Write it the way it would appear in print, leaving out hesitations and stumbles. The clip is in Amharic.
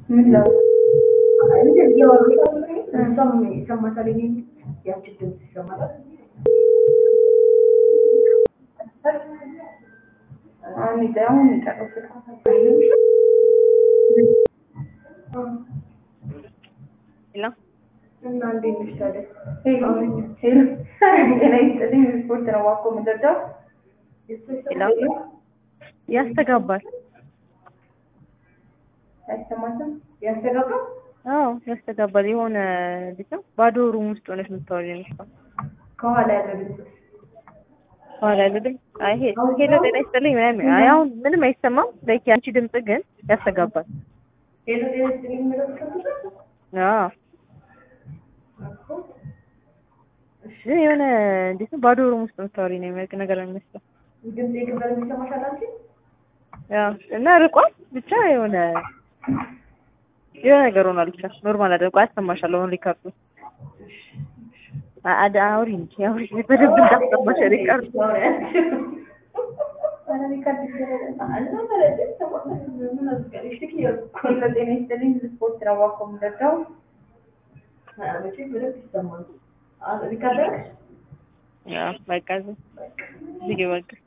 ምን ላው እንዴ ያወሩ ሰው ይሰማታል ያቺ ድምጽ ይሰማታል አሁን ይደውም ይቀርብ ሄሎ እና እንዴት ነሽ ታዲያ? ሄሎ ጤና ይስጥልኝ። ስፖርት ነው ዋኮ የምንረዳው። ሄሎ ያስተጋባል። አይሰማትም? ያስተጋባል? አዎ ያስተጋባል። የሆነ ልጅ ባዶ ሩም ውስጥ ሆነሽ የምታወሪው ነው። ከኋላ ያለው ኋላ አይደለም። አይ ሄሎ ጤና ይስጥልኝ ምናምን። አይ አሁን ምንም አይሰማም። ላይክ ያንቺ ድምጽ ግን ያስተጋባል። ሄሎ ጤና ይስጥልኝ ማለት አዎ ግን የሆነ እንዴት ነው ባዶ ሩም ውስጥ የምታወሪው ነው የሚያልቅ ነገር የሚመስለው። ድምጽ የከበረ የሚሰማሻል አንቺ? ያው እና ርቋል ብቻ የሆነ ነገር ሆኗል። ብቻ ኖርማል አድርጎ አያሰማሻለሁ። አሁን ሪካርዱ አውሪ እንጂ አውሪ በደንብ እንዳሰማሽ ሪካርዱ ጤና ይስጥልኝ ስፖርት ነው ዋኮ የምንረዳው። ሪካርድ በቃ ዝግ በቃ